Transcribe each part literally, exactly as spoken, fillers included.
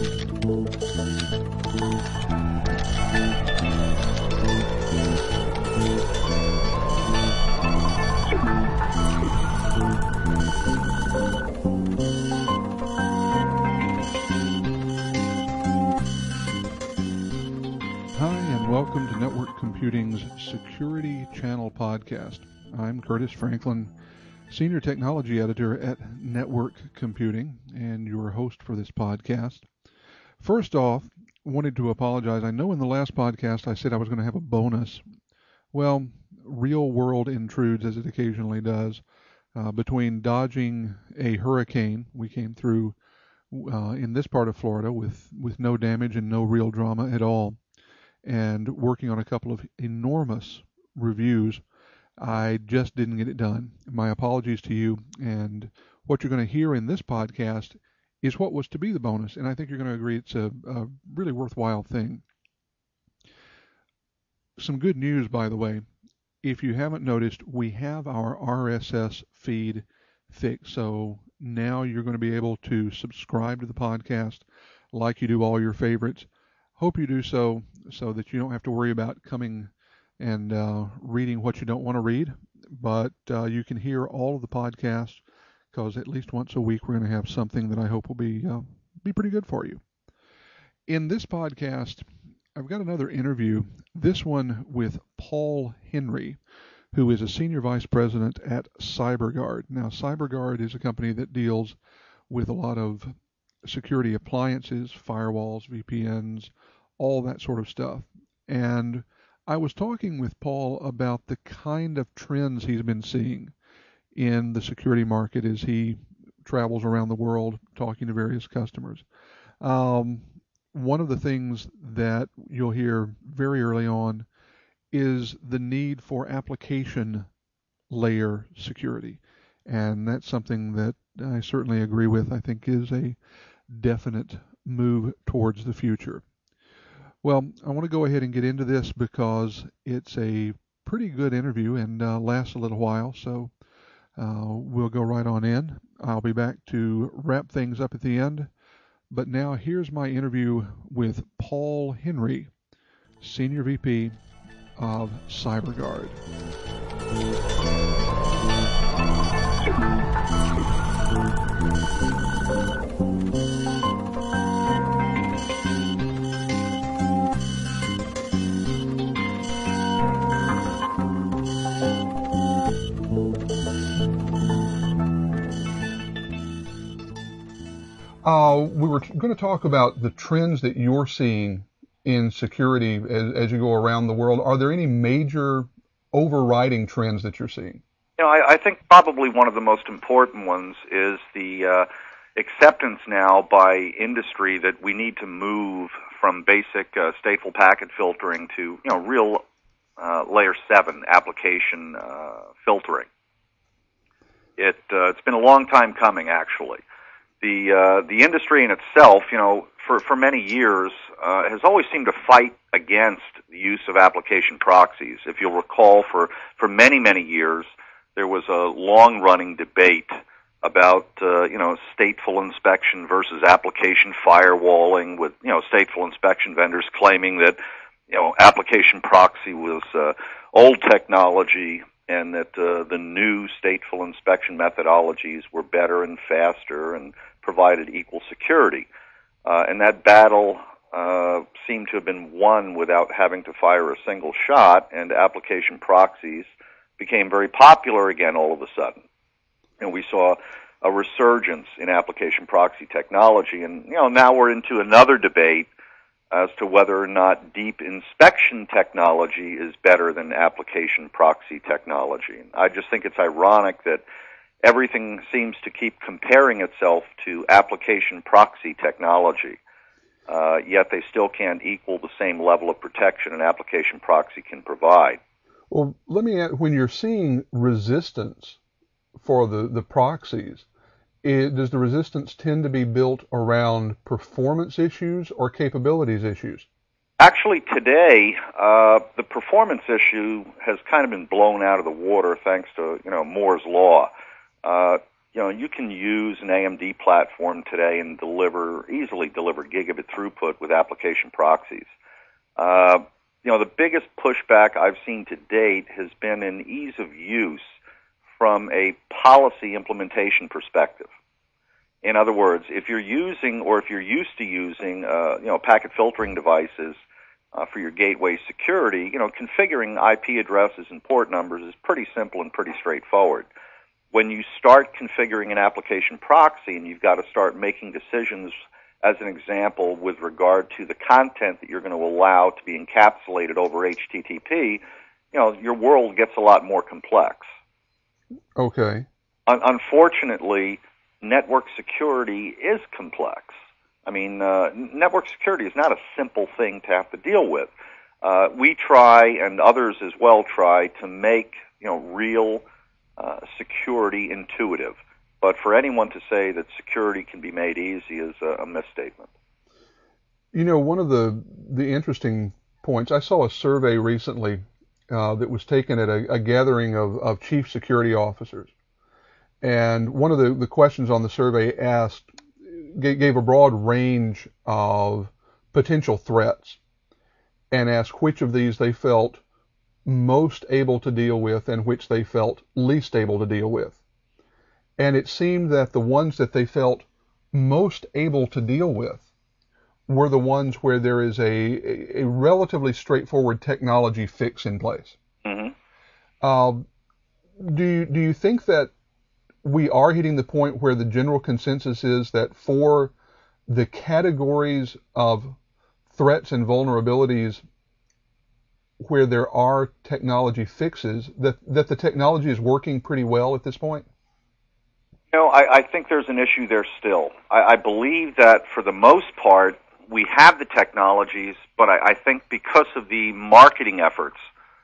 Welcome to Network Computing's Security Channel Podcast. I'm Curtis Franklin, Senior Technology Editor at Network Computing, and your host for this podcast. First off, wanted to apologize. I know in the last podcast I said I was going to have a bonus. Well, real world intrudes, as it occasionally does. Uh, between dodging a hurricane, we came through uh, in this part of Florida with, with no damage and no real drama at all, and working on a couple of enormous reviews, I just didn't get it done. My apologies to you, and what you're going to hear in this podcast is what was to be the bonus, and I think you're going to agree it's a, a really worthwhile thing. Some good news, by the way. If you haven't noticed, we have our R S S feed fixed, so now you're going to be able to subscribe to the podcast like you do all your favorites. Hope you do so so that you don't have to worry about coming and uh, reading what you don't want to read, but uh, you can hear all of the podcasts, because at least once a week we're going to have something that I hope will be uh, be pretty good for you. In this podcast, I've got another interview, this one with Paul Henry, who is a Senior Vice President at CyberGuard. Now, CyberGuard is a company that deals with a lot of security appliances, firewalls, V P Ns, all that sort of stuff. And I was talking with Paul about the kind of trends he's been seeing in the security market as he travels around the world talking to various customers. Um, one of the things that you'll hear very early on is the need for application layer security. And that's something that I certainly agree with. I think is a definite move towards the future. Well, I want to go ahead and get into this because it's a pretty good interview and uh, lasts a little while, so uh, we'll go right on in. I'll be back to wrap things up at the end, but now here's my interview with Paul Henry, Senior V P of CyberGuard. Uh, we were t- going to talk about the trends that you're seeing in security as, as you go around the world. Are there any major overriding trends that you're seeing? You know, I, I think probably one of the most important ones is the uh, acceptance now by industry that we need to move from basic uh, stateful packet filtering to, you know, real uh, layer seven application uh, filtering. It uh, it's been a long time coming, actually. The uh, the industry in itself, you know, for, for many years, uh, has always seemed to fight against the use of application proxies. If you'll recall, for, for many, many years, there was a long-running debate about, uh, you know, stateful inspection versus application firewalling, with, you know, stateful inspection vendors claiming that, you know, application proxy was uh, old technology, and that uh, the new stateful inspection methodologies were better and faster and provided equal security. Uh, and that battle uh, seemed to have been won without having to fire a single shot, and application proxies became very popular again all of a sudden. And we saw a resurgence in application proxy technology. And, you know, now we're into another debate as to whether or not deep inspection technology is better than application proxy technology. I just think it's ironic that everything seems to keep comparing itself to application proxy technology, uh, yet they still can't equal the same level of protection an application proxy can provide. Well, let me add, when you're seeing resistance for the, the proxies, It, does the resistance tend to be built around performance issues or capabilities issues? Actually, today, uh, the performance issue has kind of been blown out of the water thanks to, you know, Moore's Law. Uh, you know, you can use an A M D platform today and deliver, easily deliver gigabit throughput with application proxies. Uh, you know, the biggest pushback I've seen to date has been in ease of use from a policy implementation perspective. In other words, if you're using or if you're used to using, uh, you know, packet filtering devices uh, for your gateway security, you know, configuring I P addresses and port numbers is pretty simple and pretty straightforward. When you start configuring an application proxy and you've got to start making decisions, as an example, with regard to the content that you're going to allow to be encapsulated over H T T P, you know, your world gets a lot more complex. Okay. Un- unfortunately, network security is complex. I mean, uh, network security is not a simple thing to have to deal with. Uh, we try, and others as well try, to make, you know, real uh, security intuitive. But for anyone to say that security can be made easy is a, a misstatement. You know, one of the, the interesting points, I saw a survey recently uh, that was taken at a, a gathering of, of chief security officers. And one of the, the questions on the survey asked, gave a broad range of potential threats and asked which of these they felt most able to deal with and which they felt least able to deal with. And it seemed that the ones that they felt most able to deal with were the ones where there is a, a, a relatively straightforward technology fix in place. Mm-hmm. Uh, do you, do you think that we are hitting the point where the general consensus is that for the categories of threats and vulnerabilities where there are technology fixes, that, that the technology is working pretty well at this point? You know, I, I think there's an issue there still. I, I believe that for the most part, we have the technologies, but I, I think because of the marketing efforts,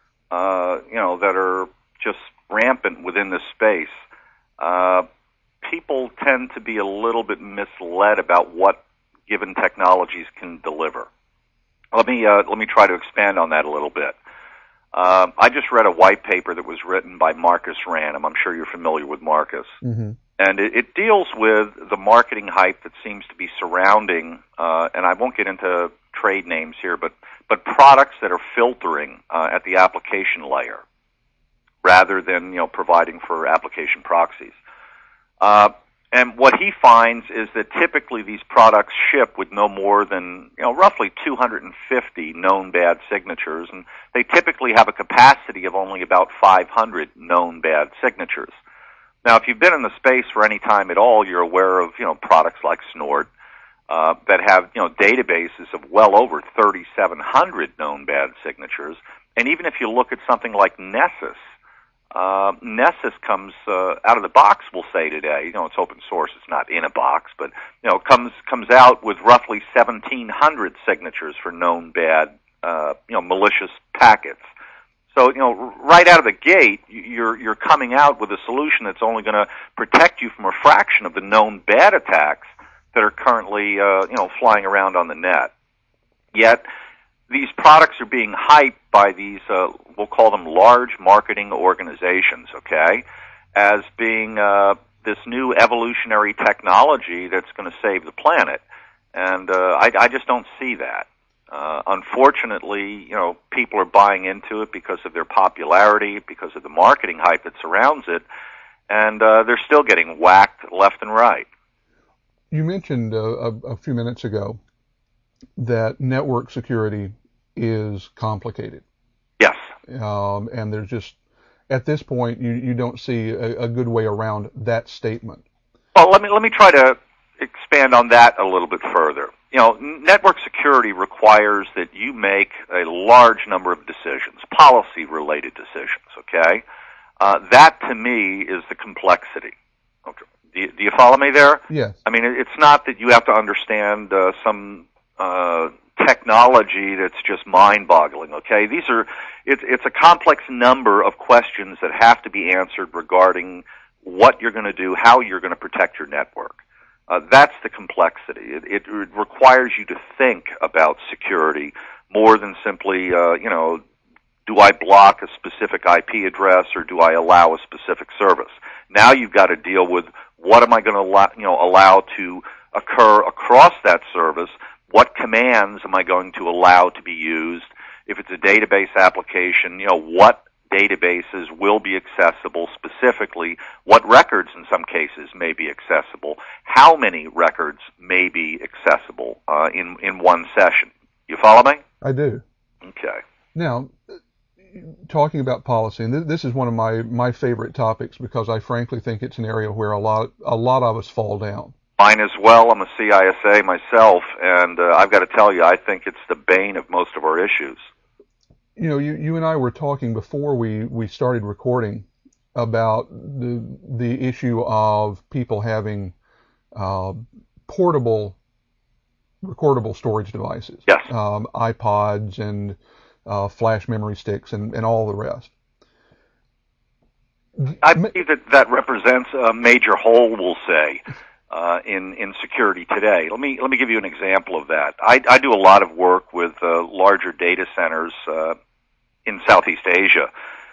uh, you know, that are just rampant within this space, uh, people tend to be a little bit misled about what given technologies can deliver. Let me uh, let me try to expand on that a little bit. Uh, I just read a white paper that was written by Marcus Rannum. I'm sure you're familiar with Marcus. Mm-hmm. And it, it deals with the marketing hype that seems to be surrounding, uh, and I won't get into trade names here, but, but products that are filtering uh, at the application layer rather than, you know, providing for application proxies. Uh, and what he finds is that typically these products ship with no more than, you know, roughly two hundred fifty known bad signatures, and they typically have a capacity of only about five hundred known bad signatures. Now, if you've been in the space for any time at all, you're aware of, you know, products like Snort uh, that have, you know, databases of well over thirty-seven hundred known bad signatures. And even if you look at something like Nessus, uh, Nessus comes uh, out of the box, we'll say today. You know, it's open source; it's not in a box, but you know, comes comes out with roughly seventeen hundred signatures for known bad, uh, you know, malicious packets. So, you know, right out of the gate, you're you're coming out with a solution that's only going to protect you from a fraction of the known bad attacks that are currently, uh, you know, flying around on the net. Yet, these products are being hyped by these, uh, we'll call them large marketing organizations, okay, as being uh, this new evolutionary technology that's going to save the planet. And uh, I, I just don't see that. Uh, unfortunately, you know, people are buying into it because of their popularity, because of the marketing hype that surrounds it, and uh, they're still getting whacked left and right. You mentioned uh, a, a few minutes ago that network security is complicated. Yes. Um, and there's just, at this point, you, you don't see a, a good way around that statement. Well, let me let me try to expand on that a little bit further. You know, network security requires that you make a large number of decisions, policy-related decisions, okay? Uh, that, to me, is the complexity. Okay. Do you, do you follow me there? Yes. I mean, it's not that you have to understand uh, some uh, technology that's just mind-boggling, okay? These are, it's, it's a complex number of questions that have to be answered regarding what you're going to do, how you're going to protect your network. Uh, that's the complexity. It, it, it requires you to think about security more than simply, uh, you know, do I block a specific I P address or do I allow a specific service? Now you've got to deal with What am I going to allow, you know, allow to occur across that service? What commands am I going to allow to be used? If it's a database application, you know, what databases will be accessible specifically? What records in some cases may be accessible? How many records may be accessible uh, in, in one session? You follow me? I do. Okay. Now, talking about policy, and th- this is one of my, my favorite topics because I frankly think it's an area where a lot a lot of us fall down. Mine as well. I'm a C I S A myself, and uh, I've got to tell you, I think it's the bane of most of our issues. You know, you, you and I were talking before we, we started recording about the the issue of people having uh, portable recordable storage devices. Yes. Um, iPods and uh, flash memory sticks and, and all the rest. I believe that that represents a major hole, we'll say, uh, in in security today. Let me let me give you an example of that. I, I do a lot of work with uh, larger data centers uh, in Southeast Asia,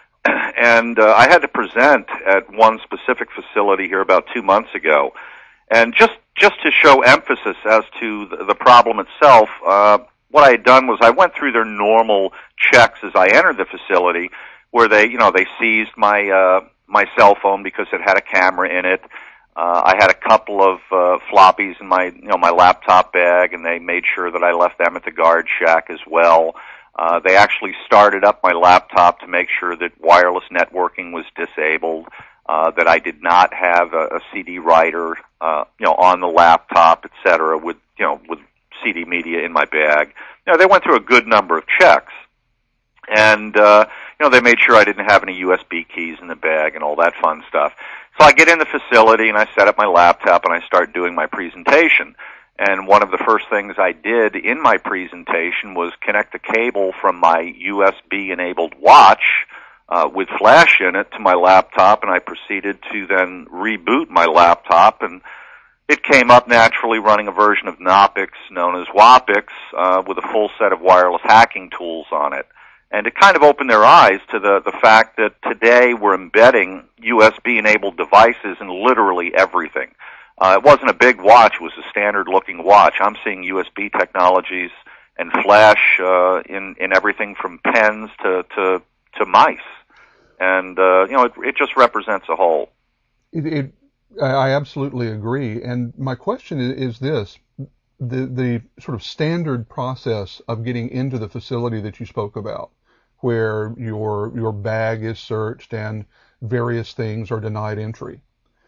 and uh, I had to present at one specific facility here about two months ago, and just just to show emphasis as to the, the problem itself. Uh, what I had done was I went through their normal checks as I entered the facility, where they, you know, they seized my uh, my cell phone because it had a camera in it. Uh, I had a couple of uh, floppies in my, you know, my laptop bag, and they made sure that I left them at the guard shack as well. Uh, they actually started up my laptop to make sure that wireless networking was disabled, uh, that I did not have a, a C D writer, uh, you know, on the laptop, et cetera, with, you know, with C D media in my bag. You know, they went through a good number of checks. And, uh, you know, they made sure I didn't have any U S B keys in the bag and all that fun stuff. So I get in the facility and I set up my laptop and I start doing my presentation. And one of the first things I did in my presentation was connect a cable from my U S B-enabled watch uh, with flash in it to my laptop, and I proceeded to then reboot my laptop, and it came up naturally running a version of Knoppix known as Wapix uh, with a full set of wireless hacking tools on it. And it kind of opened their eyes to the, the fact that today we're embedding U S B-enabled devices in literally everything. Uh, it wasn't a big watch. It was a standard-looking watch. I'm seeing U S B technologies and flash uh, in, in everything from pens to, to, to mice. And, uh, you know, it, it just represents a whole. It, it, I absolutely agree. And my question is this. The, the sort of standard process of getting into the facility that you spoke about, where your your bag is searched and various things are denied entry.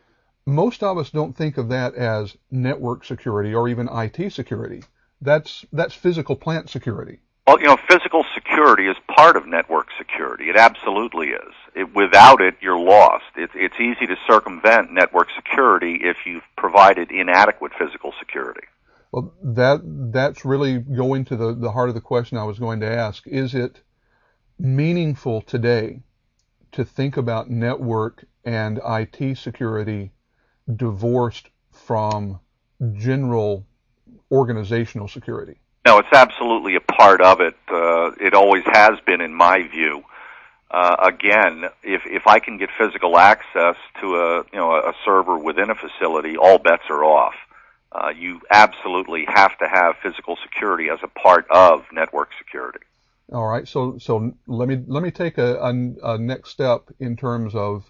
Most of us don't think of that as network security or even I T security. That's that's physical plant security. Well, you know, physical security is part of network security. It absolutely is. It, without it, you're lost. It, it's easy to circumvent network security if you've provided inadequate physical security. Well, that that's really going to the, the heart of the question I was going to ask. Is it meaningful today to think about network and I T security divorced from general organizational security? No, it's absolutely a part of it. Uh, it always has been, in my view. Uh, again, if if I can get physical access to a you know a server within a facility, all bets are off. Uh, you absolutely have to have physical security as a part of network security. All right, so so let me let me take a, a, a next step in terms of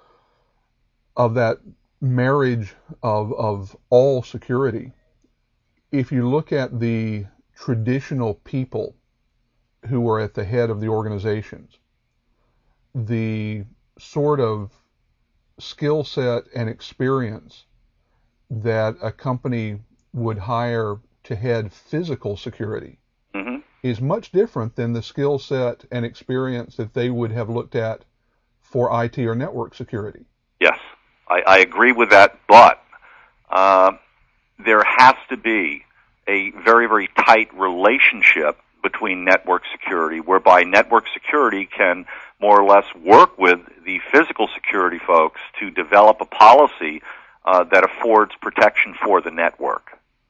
of that marriage of of all security. If you look at the traditional people who are at the head of the organizations, the sort of skill set and experience that a company would hire to head physical security mm-hmm. is much different than the skill set and experience that they would have looked at for I T or network security. Yes, I, I agree with that, but uh, there has to be a very, very tight relationship between network security, whereby network security can more or less work with the physical security folks to develop a policy Uh, that affords protection for the network.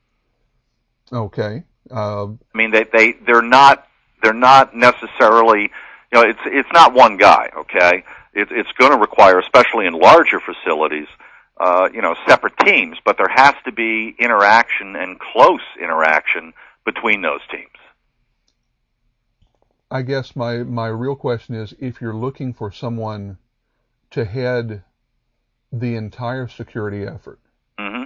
Okay. Uh, I mean, they they they're not they're not necessarily, you know, it's it's not one guy. Okay, it, it's going to require, especially in larger facilities, uh, you know, separate teams, but there has to be interaction and close interaction between those teams. I guess my, my real question is, if you're looking for someone to head the entire security effort, mm-hmm.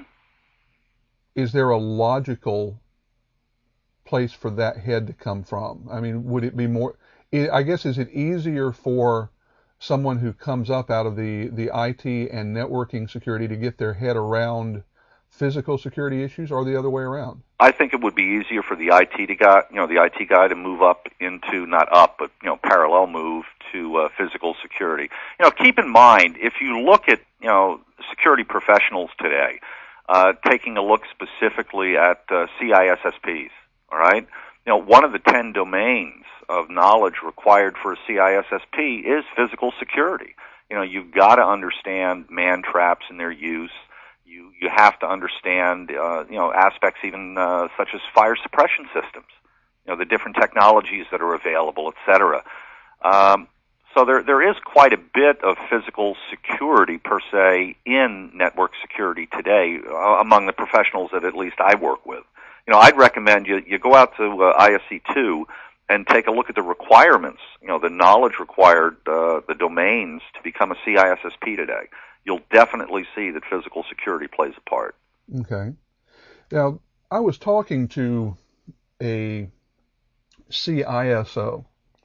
is there a logical place for that head to come from? I mean, would it be more, I guess, is it easier for someone who comes up out of the, the I T and networking security to get their head around physical security issues, or the other way around? I think it would be easier for the I T to guy, you know, the I T guy to move up into, not up, but, you know, parallel move to uh, physical security. You know, keep in mind, if you look at, you know, security professionals today, uh, taking a look specifically at uh, C I S S Ps, all right? You know, one of the ten domains of knowledge required for a C I S S P is physical security. You know, you've got to understand man traps and their use. You you have to understand, uh, you know, aspects even uh, such as fire suppression systems, you know, the different technologies that are available, et cetera. Um, so there there is quite a bit of physical security per se in network security today uh, among the professionals that at least I work with. You know, I'd recommend you you go out to uh, I S C two and take a look at the requirements, you know, the knowledge required, uh, the domains to become a C I S S P today. You'll definitely see that physical security plays a part. Okay. Now, I was talking to a C I S O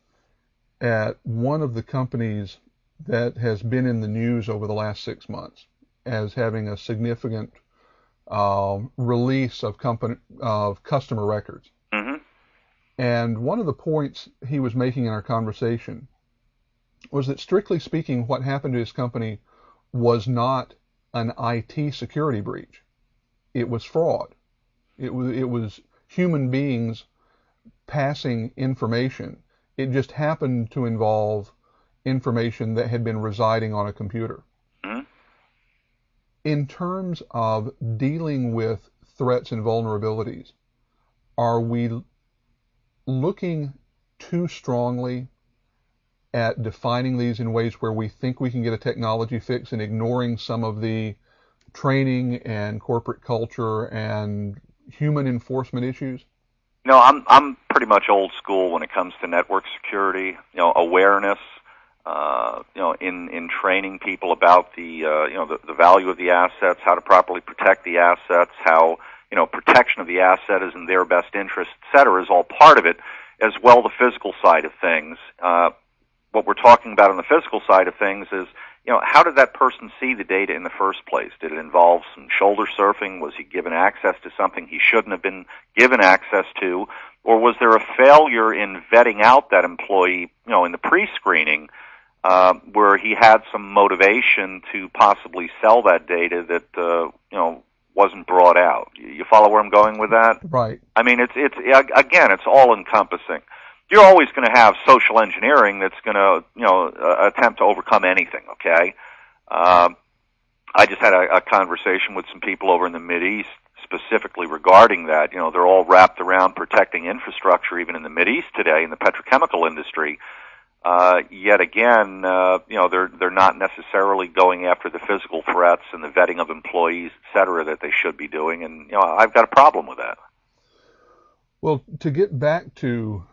at one of the companies that has been in the news over the last six months as having a significant uh, release of company of customer records. Mm-hmm. And one of the points he was making in our conversation was that, strictly speaking, what happened to his company was not an I T security breach. It was fraud. It was, it was human beings passing information. It just happened to involve information that had been residing on a computer. Mm-hmm. In terms of dealing with threats and vulnerabilities, are we looking too strongly at defining these in ways where we think we can get a technology fix and ignoring some of the training and corporate culture and human enforcement issues? No, I'm I'm pretty much old school when it comes to network security. You know, awareness. Uh, you know, in in training people about the uh, you know the, the value of the assets, how to properly protect the assets, how you know protection of the asset is in their best interest, et cetera, is all part of it. As well, the physical side of things. Uh, what we're talking about on the physical side of things is, you know, how did that person see the data in the first place? Did it involve some shoulder surfing? Was he given access to something he shouldn't have been given access to? Or was there a failure in vetting out that employee, you know, in the pre-screening, uh, where he had some motivation to possibly sell that data that, uh, you know, wasn't brought out? You follow where I'm going with that? Right. I mean, it's, it's, again, it's all encompassing. You're always going to have social engineering that's going to, you know, uh, attempt to overcome anything, okay? Um, I just had a, a conversation with some people over in the Mideast specifically regarding that. You know, they're all wrapped around protecting infrastructure even in the Mideast today in the petrochemical industry. Uh, yet again, uh, you know, they're, they're not necessarily going after the physical threats and the vetting of employees, et cetera, that they should be doing. And, you know, I've got a problem with that. Well, to get back to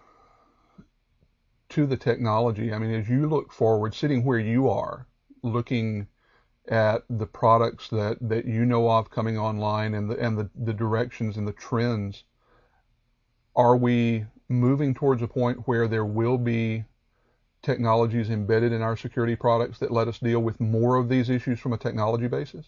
to the technology, I mean, as you look forward, sitting where you are, looking at the products that, that you know of coming online and the, and the, the directions and the trends, are we moving towards a point where there will be technologies embedded in our security products that let us deal with more of these issues from a technology basis?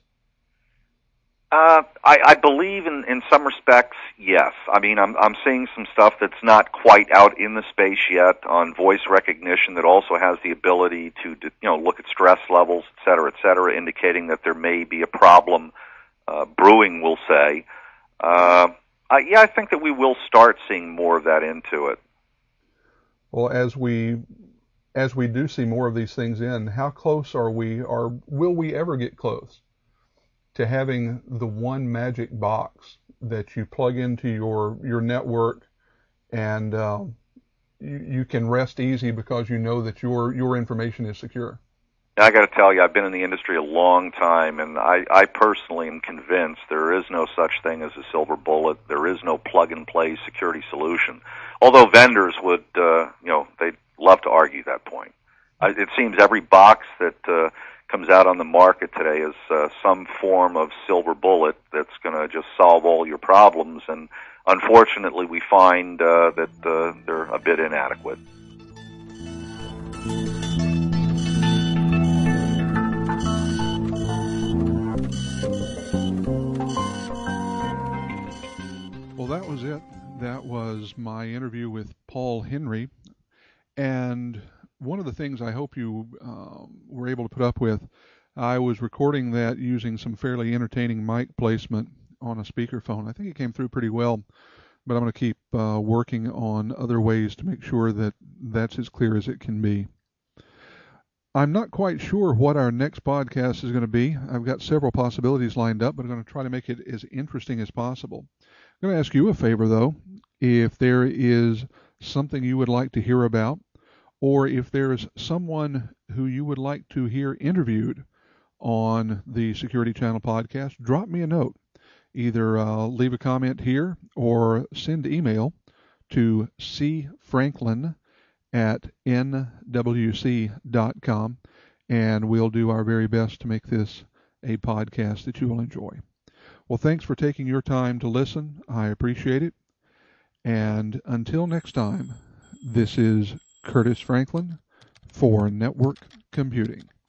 Uh, I, I believe in, in some respects, yes. I mean, I'm, I'm seeing some stuff that's not quite out in the space yet on voice recognition that also has the ability to, you know, look at stress levels, et cetera, et cetera, indicating that there may be a problem uh, brewing, we'll say. Uh, I, yeah, I think that we will start seeing more of that into it. Well, as we as we do see more of these things in, how close are we, or will we ever get close to having the one magic box that you plug into your your network and uh, you, you can rest easy because you know that your your information is secure? I got to tell you, I've been in the industry a long time, and I, I personally am convinced there is no such thing as a silver bullet. There is no plug-and-play security solution. Although vendors would, uh, you know, they'd love to argue that point. I, it seems every box that uh, comes out on the market today is uh, some form of silver bullet that's going to just solve all your problems, and unfortunately, we find uh, that uh, they're a bit inadequate. Well, that was it. That was my interview with Paul Henry. And one of the things I hope you um, were able to put up with, I was recording that using some fairly entertaining mic placement on a speakerphone. I think it came through pretty well, but I'm going to keep uh, working on other ways to make sure that that's as clear as it can be. I'm not quite sure what our next podcast is going to be. I've got several possibilities lined up, but I'm going to try to make it as interesting as possible. I'm going to ask you a favor, though. If there is something you would like to hear about, or if there's someone who you would like to hear interviewed on the Security Channel podcast, drop me a note. Either uh, leave a comment here or send email to cfranklin at n w c dot com, and we'll do our very best to make this a podcast that you will enjoy. Well, thanks for taking your time to listen. I appreciate it. And until next time, this is Curtis Franklin for Network Computing.